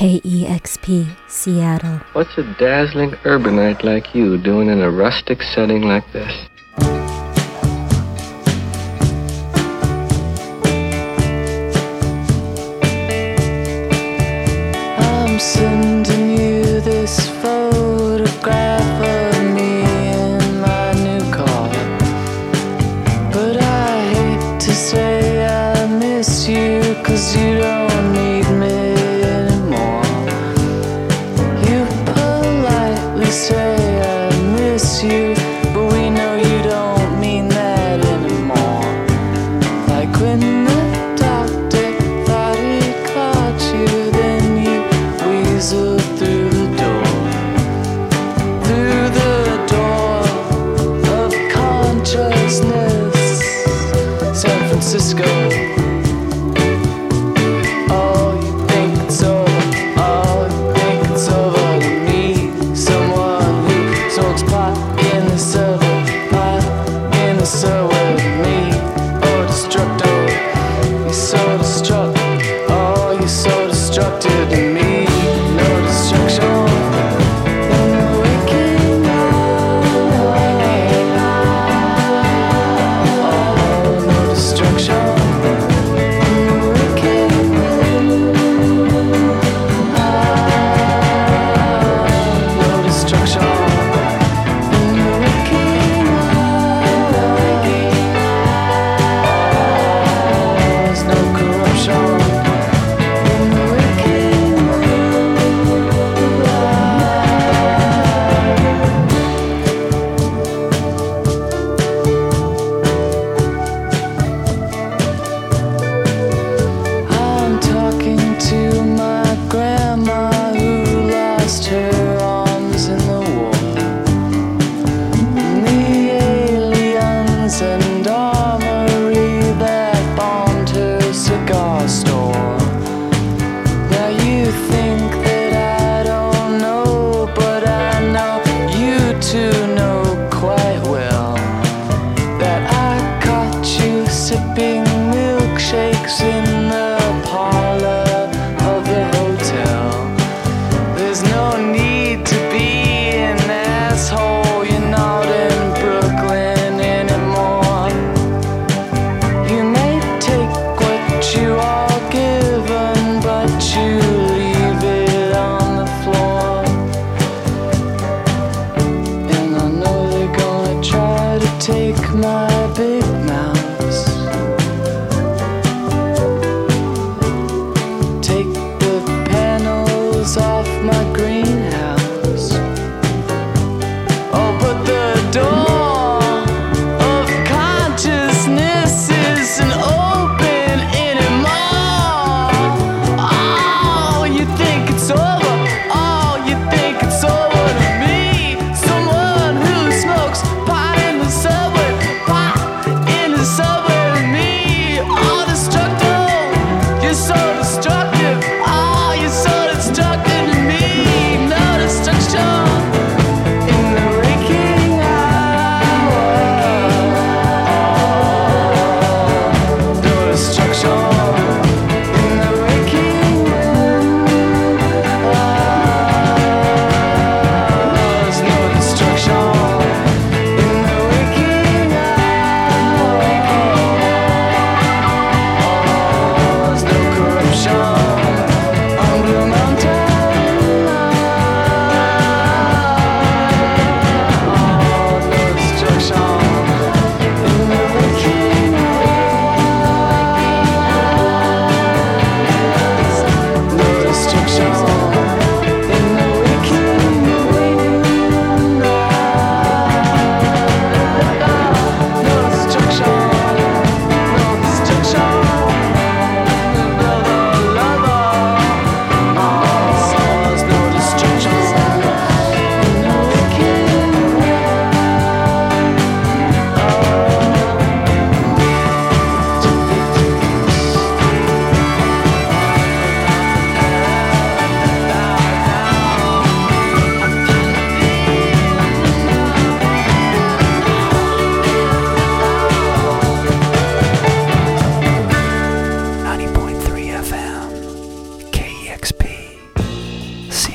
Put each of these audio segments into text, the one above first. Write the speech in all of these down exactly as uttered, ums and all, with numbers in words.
K E X P, Seattle. What's a dazzling urbanite like you doing in a rustic setting like this? I'm sending you this photograph of me in my new car. But I hate to say I miss you, 'cause you don't need me anymore. You politely say I miss you, but we know you don't mean that anymore. Like when the doctor thought he caught you, then you weaseled through the door. Through the door of consciousness, San Francisco.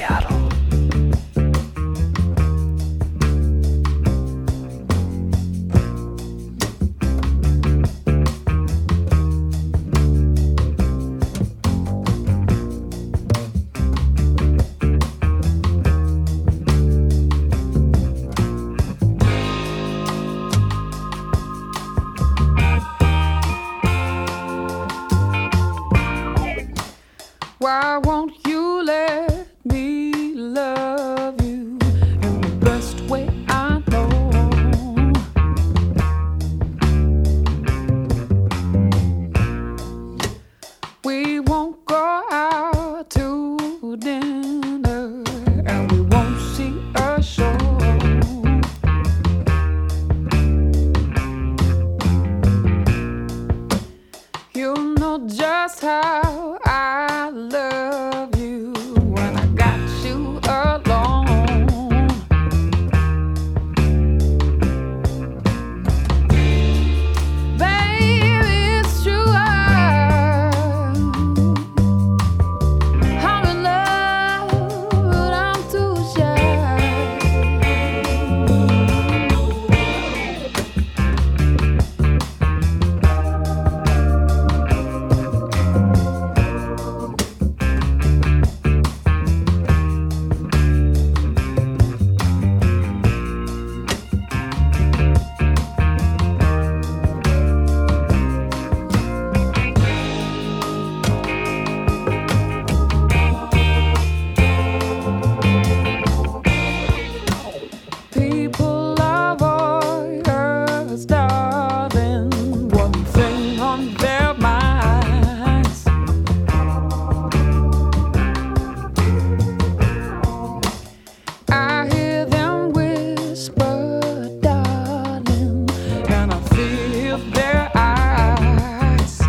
Seattle. Why won't you let me love you in the best way I know? We won't go out to dinner and we won't see a show. You know just how I love you when I got you alone. Baby, it's true, I'm, I'm in love, but I'm too shy. People are voyeurs, darling, one thing on their minds. I hear them whisper, darling, and I feel their eyes.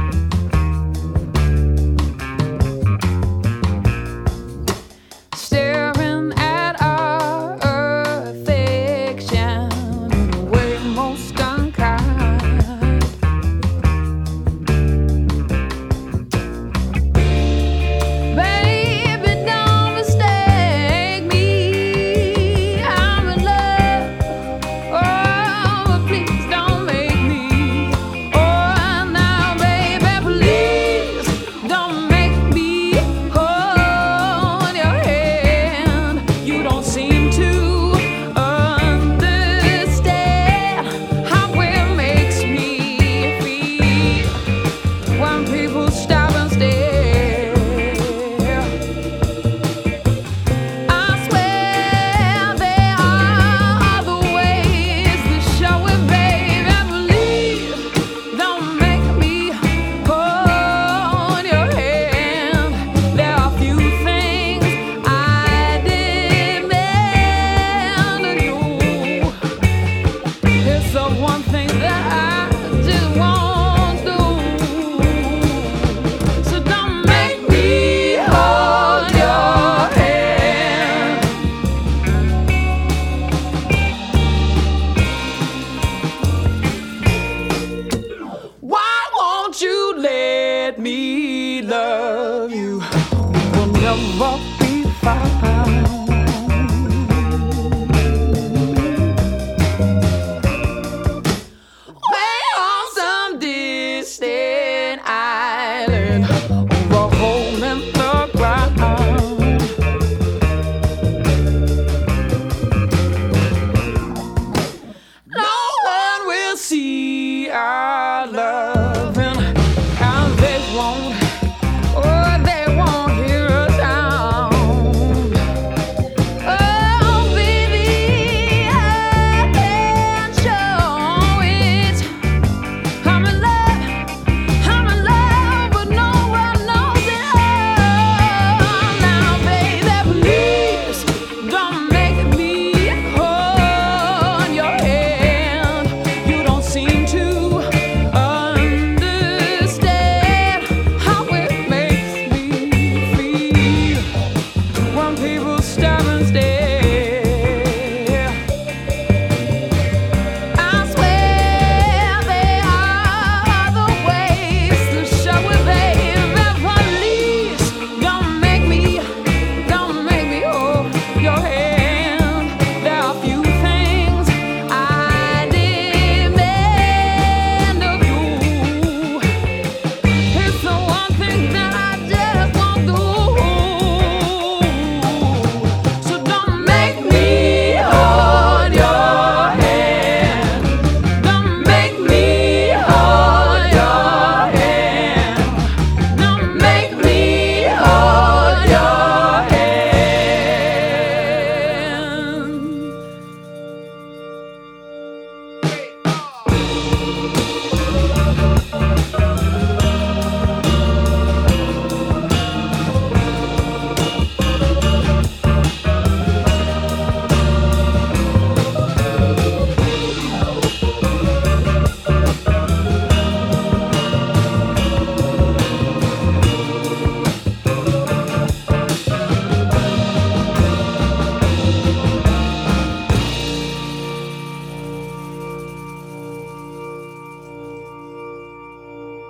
Staring at our affection in a way most unkind. Baby, don't mistake me. I'm in love. Oh, but please don't make me. Oh, now, baby, please don't make me hold your hand. You don't seem to understand how it makes me feel when people stop and stare. I swear there are other ways to show it, baby. Please don't make me hold your hand. There are few things I demand of you. It's the one thing that I just won't do. So don't make me hold your hand. Why won't you let me love you? We'll never be found. Way on some distant island, over a hole in the ground. No one will see our loving, and they won't, oh, they won't hear a sound.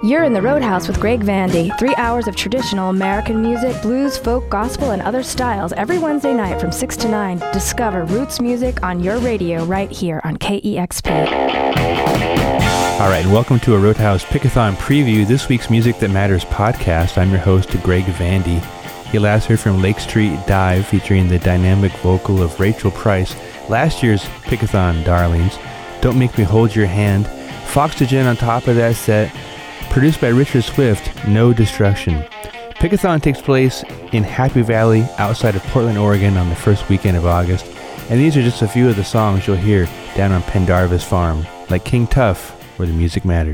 You're in the Roadhouse with Greg Vandy. Three hours of traditional American music, blues, folk, gospel, and other styles every Wednesday night from six to nine. Discover roots music on your radio right here on K E X P. All right, welcome to a Roadhouse Pickathon preview, this week's Music That Matters podcast. I'm your host, Greg Vandy. You last heard from Lake Street Dive featuring the dynamic vocal of Rachel Price, last year's Pickathon darlings. Don't Make Me Hold Your Hand. Foxygen on top of that set. Produced by Richard Swift, No Destruction. Pickathon takes place in Happy Valley outside of Portland, Oregon on the first weekend of August. And these are just a few of the songs you'll hear down on Pendarvis Farm, like King Tough, where the music matters.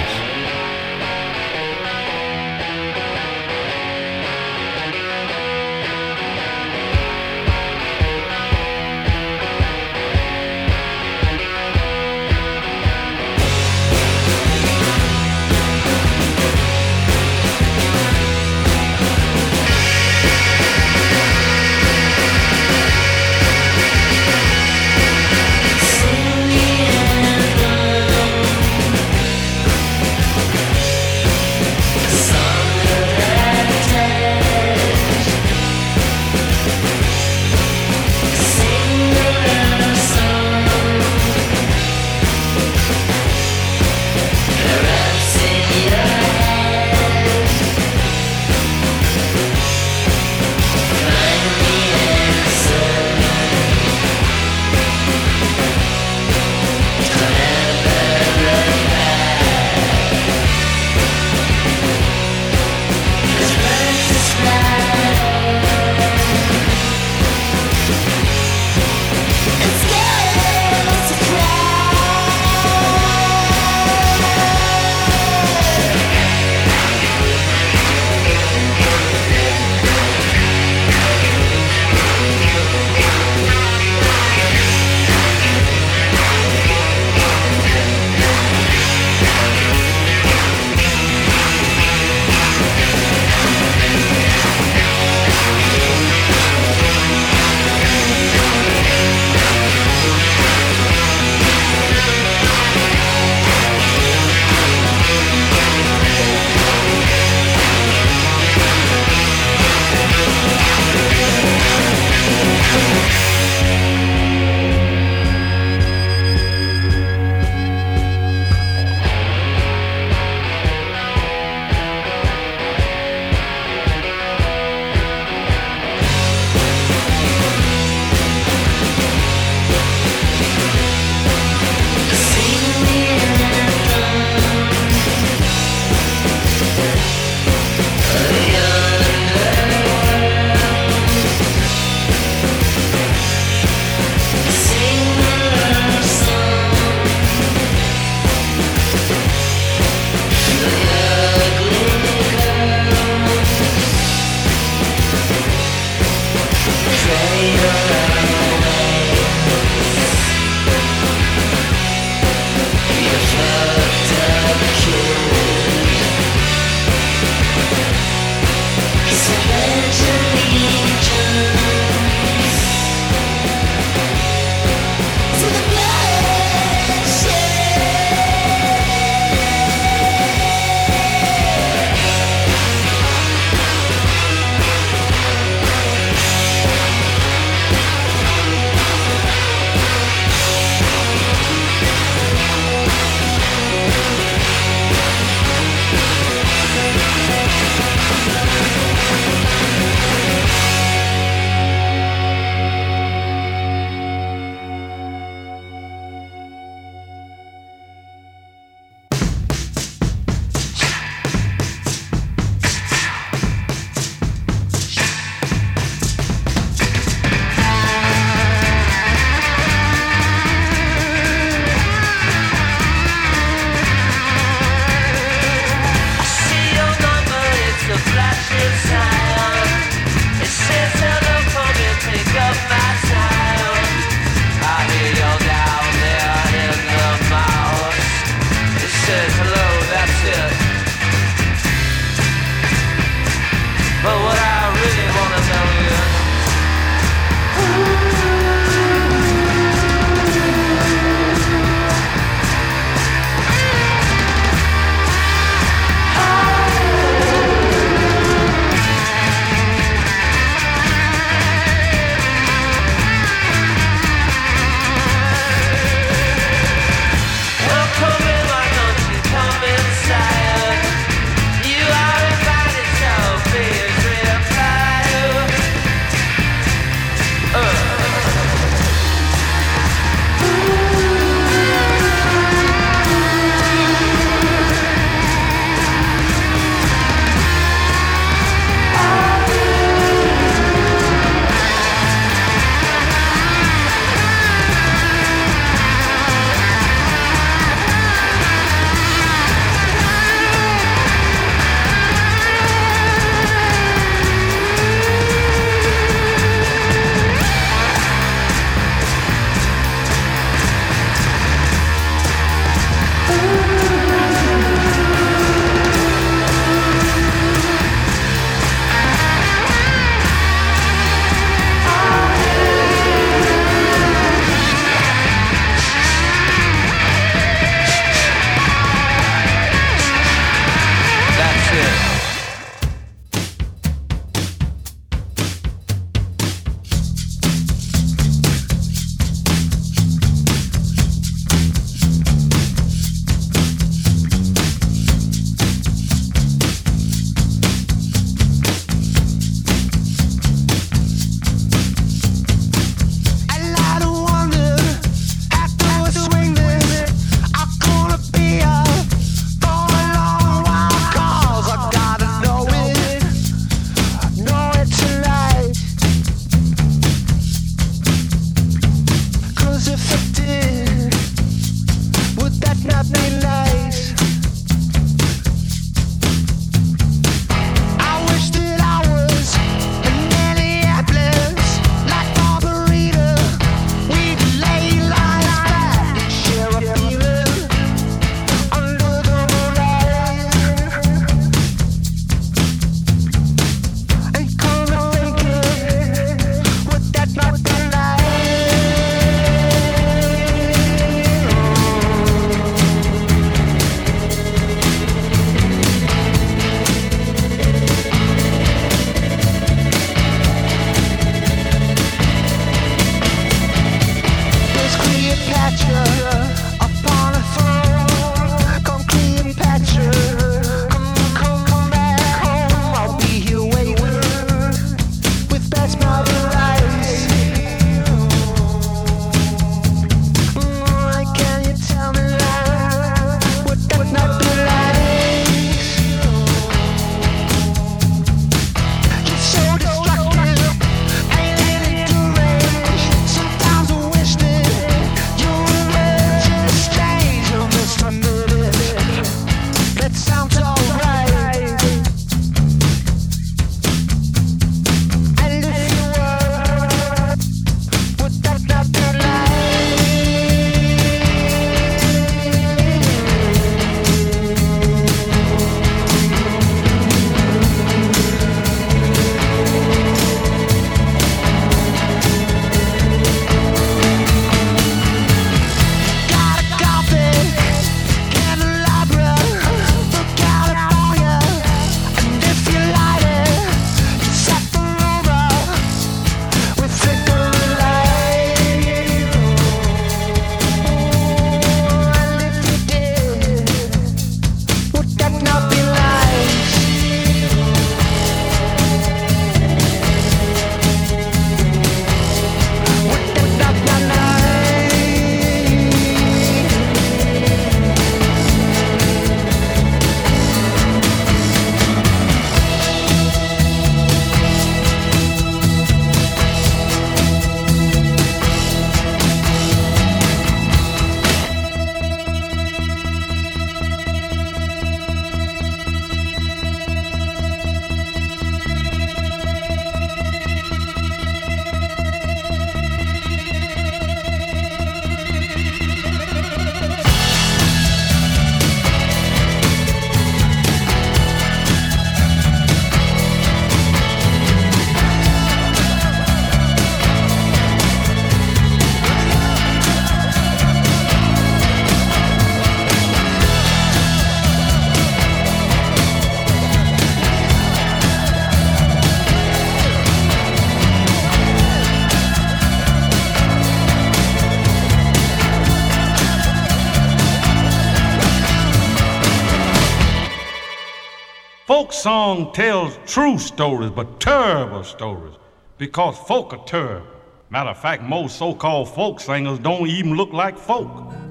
folk song tells true stories, but terrible stories, because folk are terrible. Matter of fact, most so-called folk singers don't even look like folk.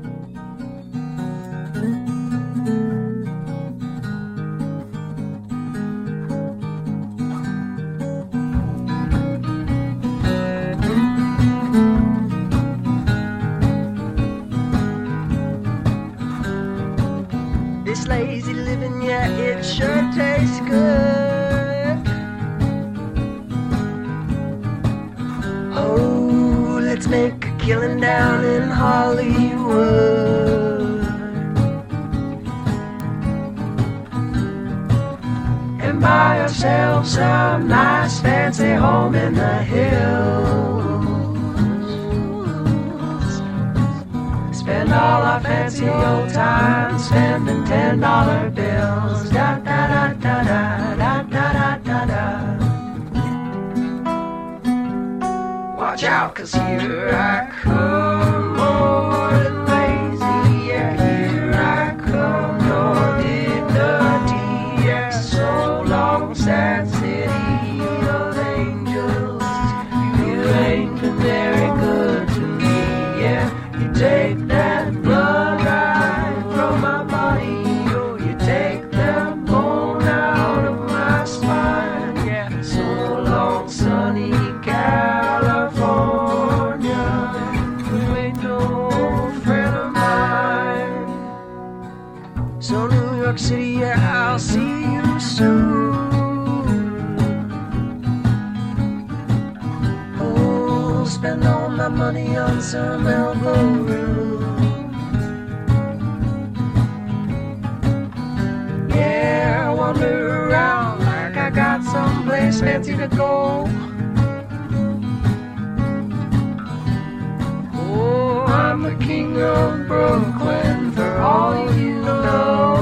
This lazy living, yeah, it sure tastes good. Oh, let's make a killing down in Hollywood and buy ourselves a nice fancy home in the hills. Spend all our fancy old time spending ten dollar bills. Da da da da da da da da da. Watch out, 'cause here I come, bored and lazy. Yeah, here I come, no dignity. Yeah, so long, sad city of angels. You ain't been very good to me. Yeah, you take that blood right from my body. Oh, you take that bone out of my spine. Yeah, so long, sunny California. You ain't no friend of mine. So New York City, yeah, I'll see you soon. Oh, spend all my money on some elbow room. Yeah, I wander around like I got someplace fancy to go. Oh, I'm the king of Brooklyn for all you know.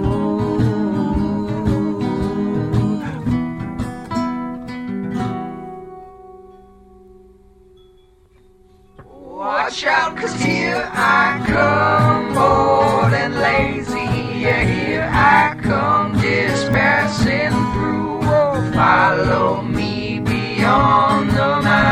Watch out, 'cause here I come, bored and lazy. Yeah, here I come, just passing through. Oh, follow me beyond the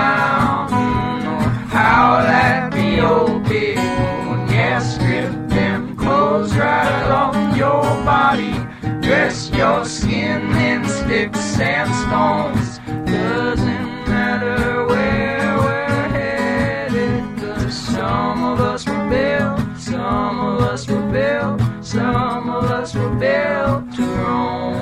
mountain, or howl at the old big moon. Yeah, strip them clothes right off your body, dress your skin in sticks and stones. Doesn't matter where we're headed, 'cause some of us were built, some of us were built, some of us were built to roam.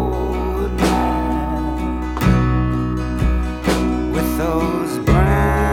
Those brown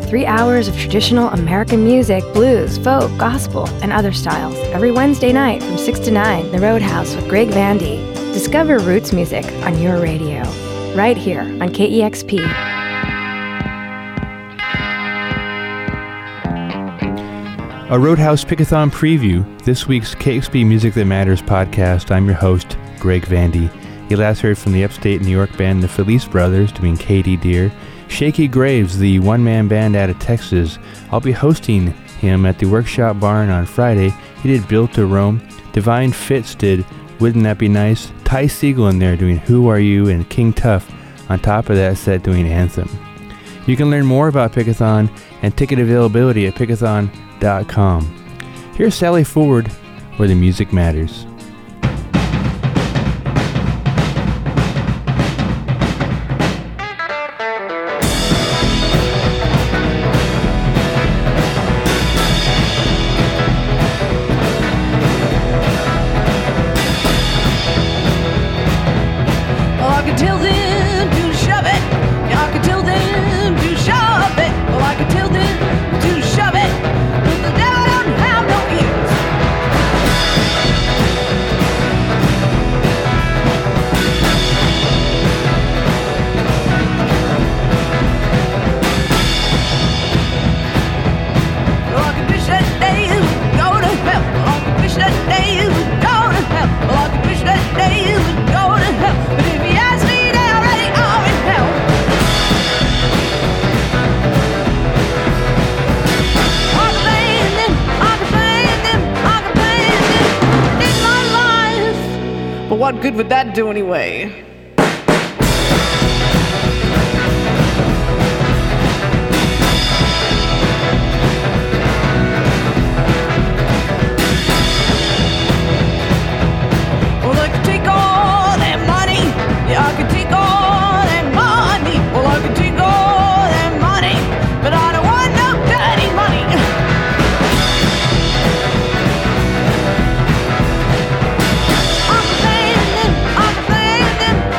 Three hours of traditional American music, blues, folk, gospel, and other styles. Every Wednesday night from six to nine, The Roadhouse with Greg Vandy. Discover roots music on your radio. Right here on K E X P. A Roadhouse Pickathon preview, this week's K X P Music That Matters podcast. I'm your host, Greg Vandy. You last heard from the upstate New York band The Felice Brothers doing Katie Deer. Shaky Graves, the one-man band out of Texas. I'll be hosting him at the Workshop Barn on Friday. He did Built to Rome. Divine Fits did Wouldn't That Be Nice? Ty Siegel in there doing Who Are You? And King Tuff on top of that set doing Anthem. You can learn more about Pickathon and ticket availability at pickathon dot com. Here's Sally Ford, where the music matters. What good would that do anyway? Well, I could take all that money. Yeah, I could take all that money. Well, I could take all that money, but I don't want no dirty money. I'm complaining, I'm complaining,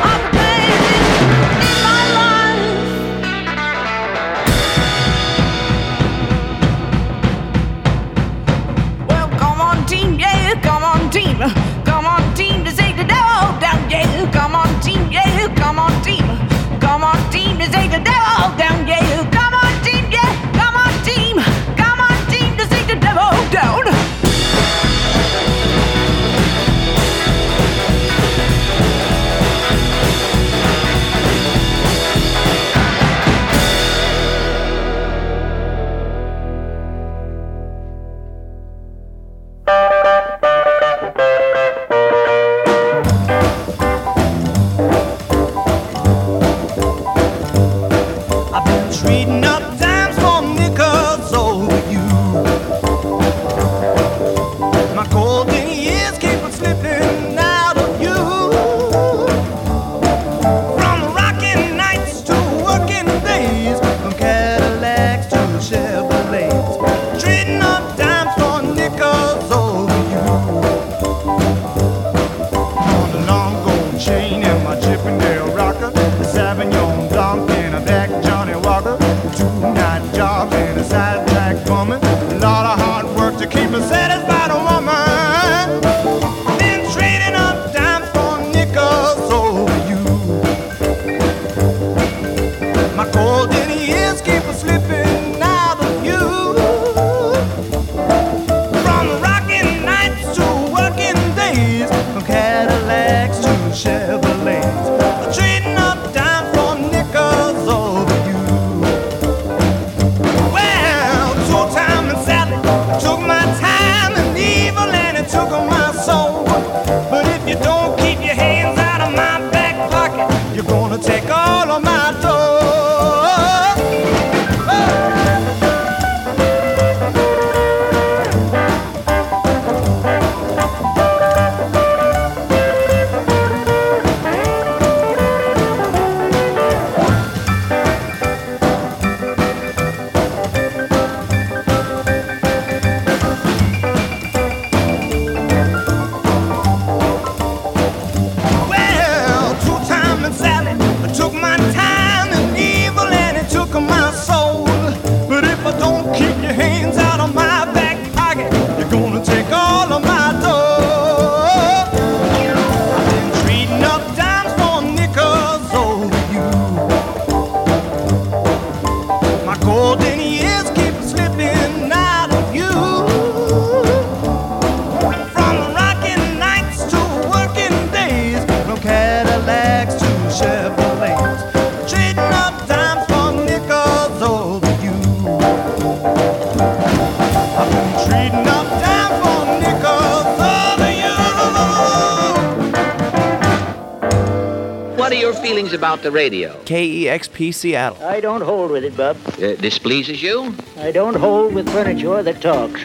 what are your feelings about the radio? K E X P Seattle. I don't hold with it, Bub. Uh, displeases you? I don't hold with furniture that talks.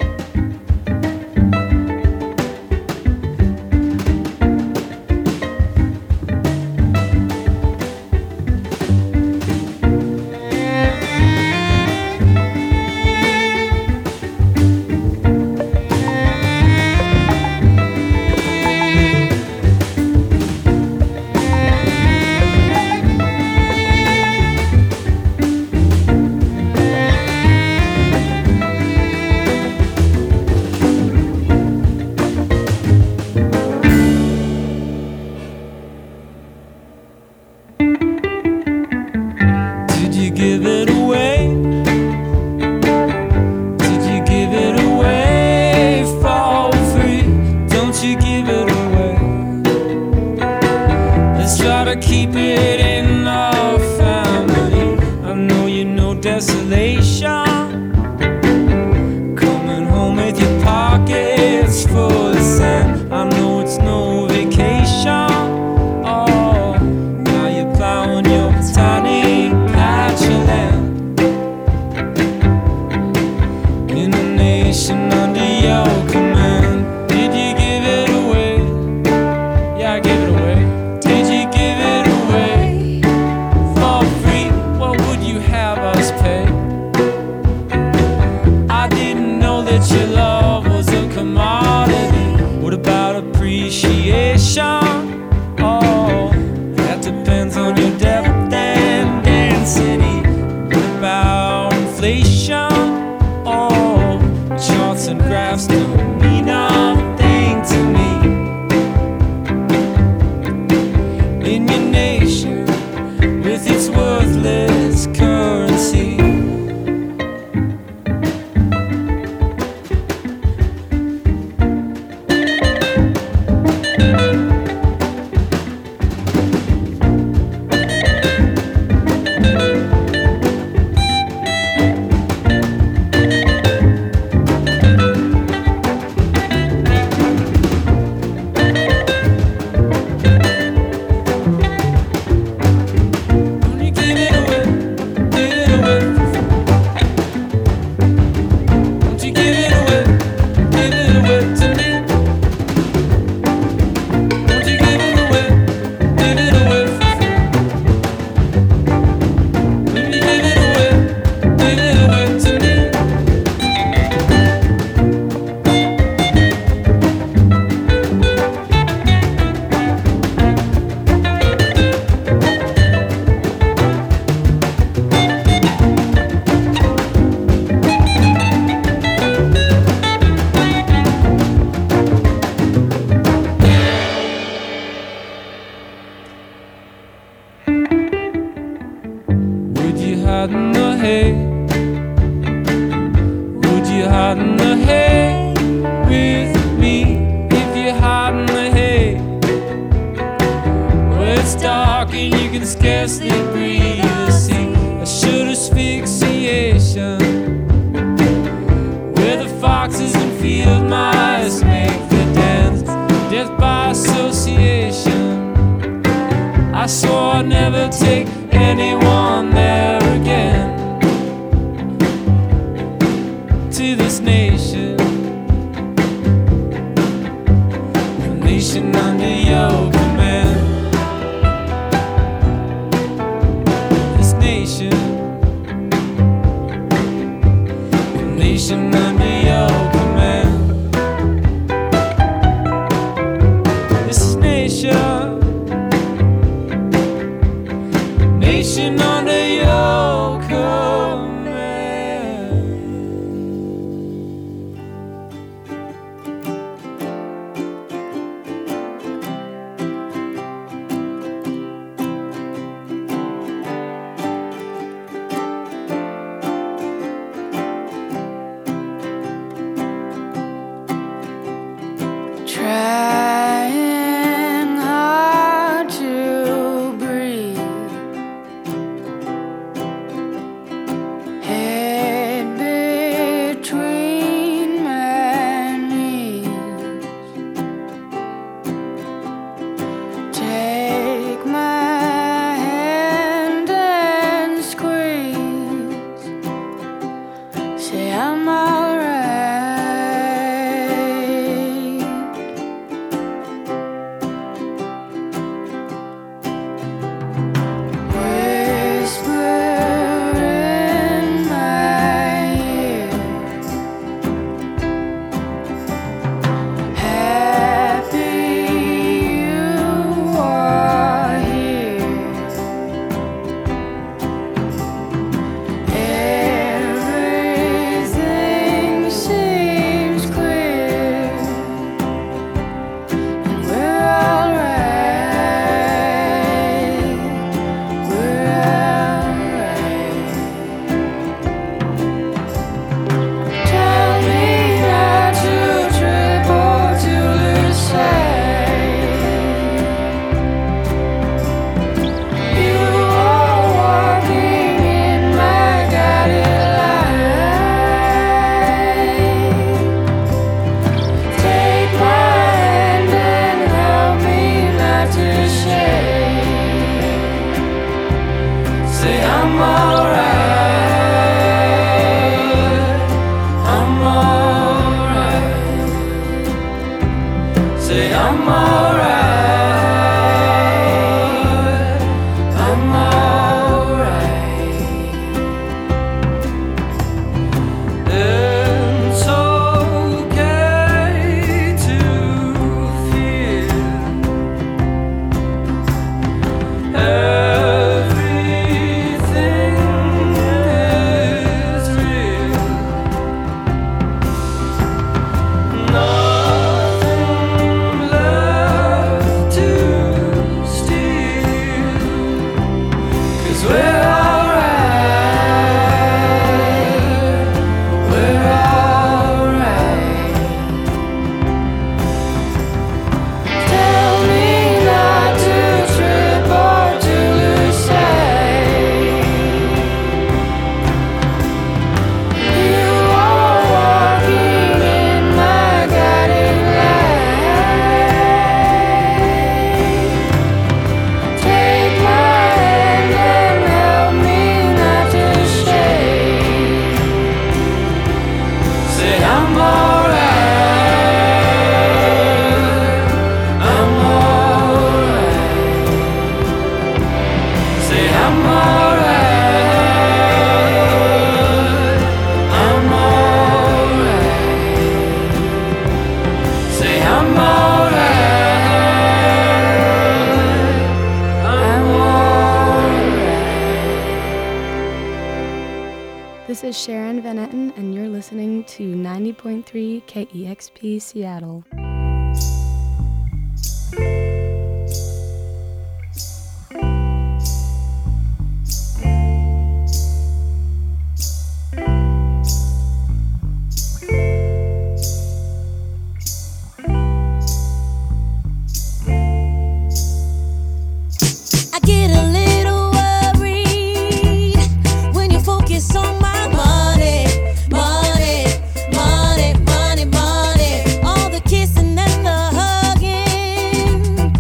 Trying hard to breathe. This is Sharon Van Etten, and you're listening to ninety point three K E X P Seattle. Money, money, money, all the kissing and the hugging.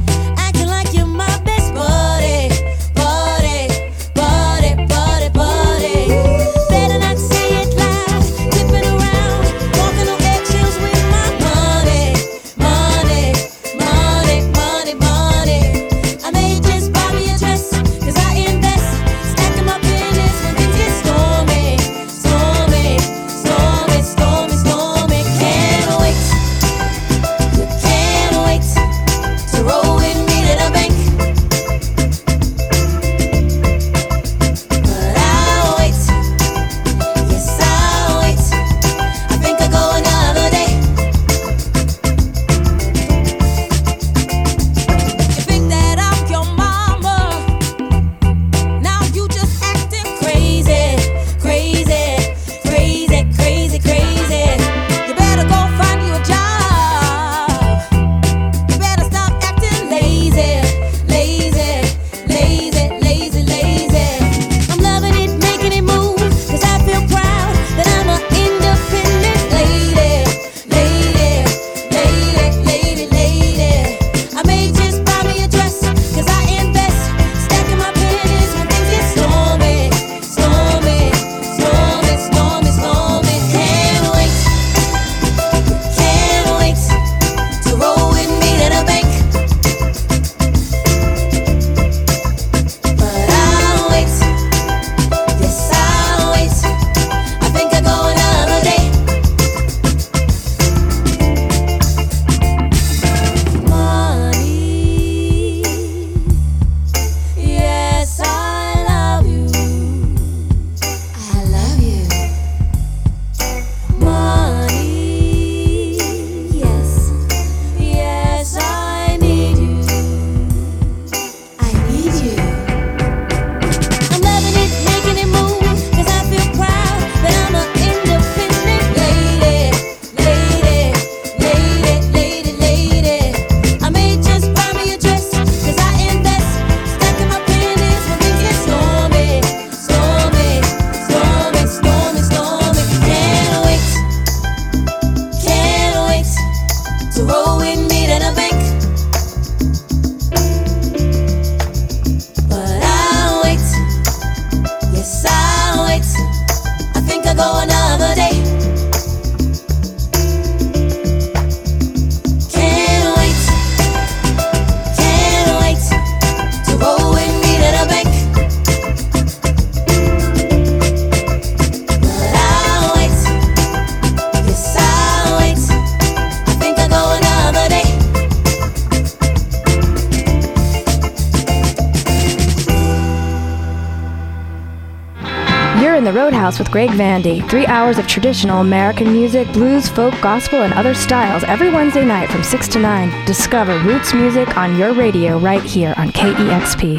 The Roadhouse with Greg Vandy. Three hours of traditional American music, blues, folk, gospel, and other styles every Wednesday night from six to nine. Discover roots music on your radio right here on K E X P.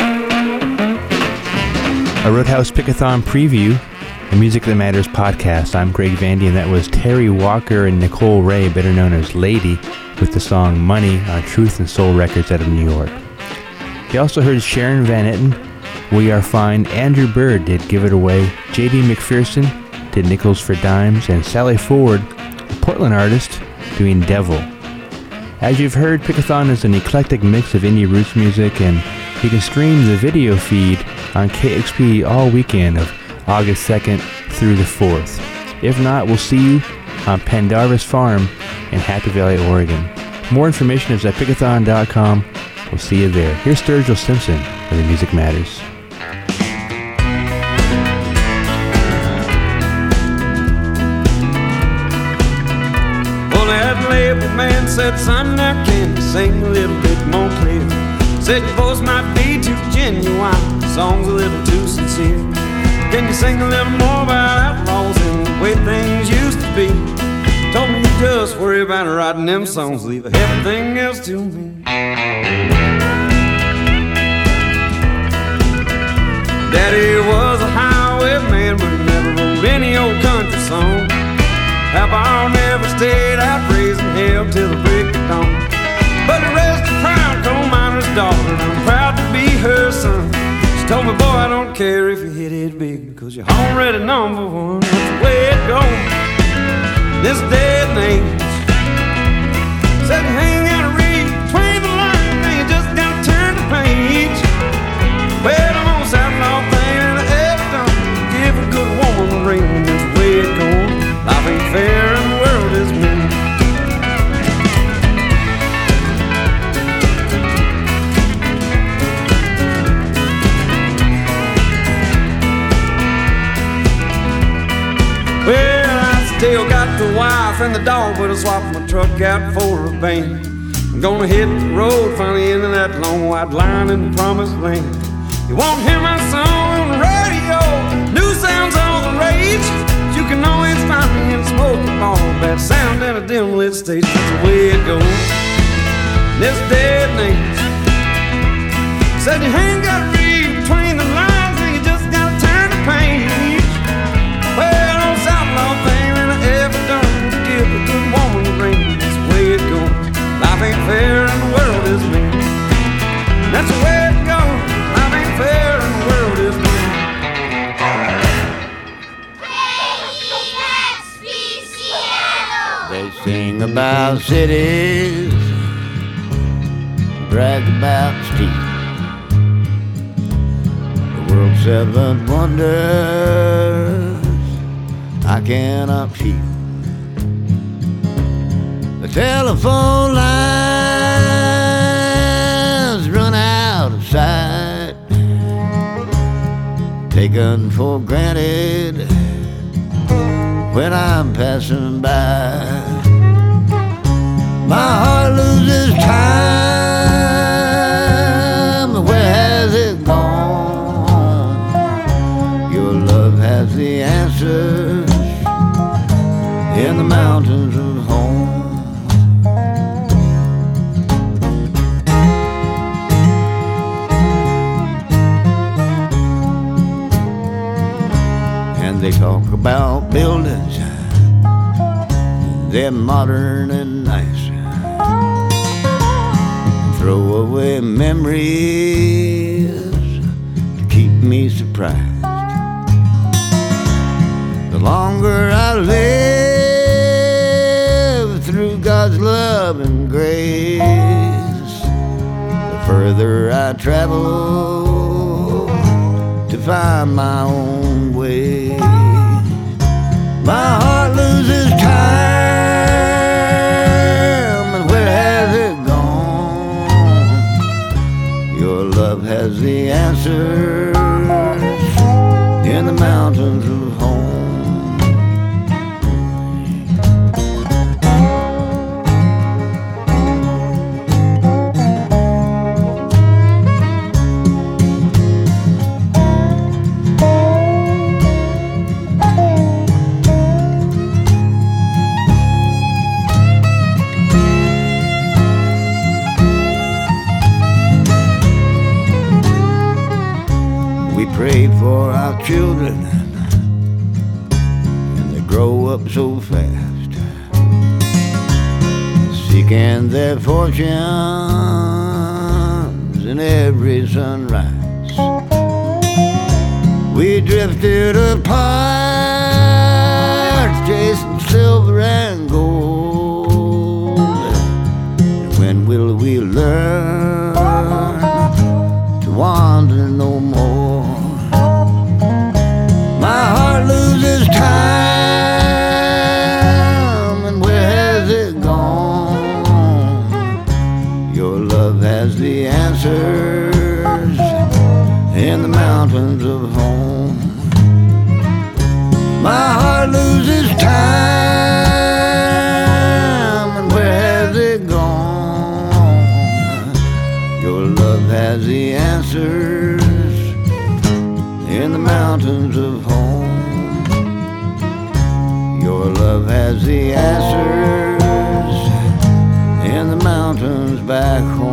A Roadhouse Pickathon preview, the Music That Matters podcast. I'm Greg Vandy, and that was Terry Walker and Nicole Ray, better known as Lady, with the song Money on Truth and Soul Records out of New York. You also heard Sharon Van Etten, We Are Fine. Andrew Bird did Give It Away. J D McPherson did Nickels for Dimes. And Sally Ford, a Portland artist, doing Devil. As you've heard, Pickathon is an eclectic mix of indie roots music, and you can stream the video feed on K X P all weekend of August second through the fourth. If not, we'll see you on Pendarvis Farm in Happy Valley, Oregon. More information is at pickathon dot com. We'll see you there. Here's Sturgill Simpson, where the music matters. Well, that label man said, son, now can you sing a little bit more clear? Said your voice might be too genuine, the song's a little too sincere. Can you sing a little more about outlaws and the way things used to be? Told me you just worry about writing them songs, leave everything else to me. Daddy was a highwayman, but he never wrote any old country song. How Bar never stayed out raising hell till the break of dawn. But he raised a proud coal miner's daughter, and I'm proud to be her son. She told me, boy, I don't care if you hit it big, cause you're already number one. That's the way it goes this day and age. Said you ain't gotta read between the lines, and you just gotta turn the page. Well, I'm on this outlaw thing, and I ever done give a good woman a ring. That's the way it goes. Life ain't fair and the world is mean. Well, I still got the wife and the dog, but I swapped my truck out for a band. I'm gonna hit the road, finally into that long white line in the promised land. You won't hear my song on the radio, new sounds all the rage. You can always find me in a smoking bar, bad sound and a dim lit stage. That's the way it goes this day and age. Said you ain't gotta read between the lines, and you just gotta turn the page. Well, on outlaw thing that I ever done was give a good woman a ring. That's the way it goes. Life ain't fair and the world is mean. That's the way it goes. Life ain't fair and the world is mean. They sing about cities, brag about steel, the world's seven wonders I cannot feel. The telephone lines run out of sight, taken for granted when I'm passing by. My heart loses time, where has it gone? Your love has the answers in the mountains of home. And they talk about buildings, they're modern and nice. Throw away memories to keep me surprised. The longer I live through God's love and grace, the further I travel to find my own way. My heart loses time, and where has it gone? Your love has the answers in the mountains of home. our children, and they grow up so fast, seeking their fortunes in every sunrise. We drifted apart, chasing silver and gold. And when will we learn to wander no more? My heart loses time, and where has it gone? Your love has the answers in the mountains of home. My heart loses time, and where has it gone? Your love has the answers in the mountains of home. Your love has the answers in the mountains back home.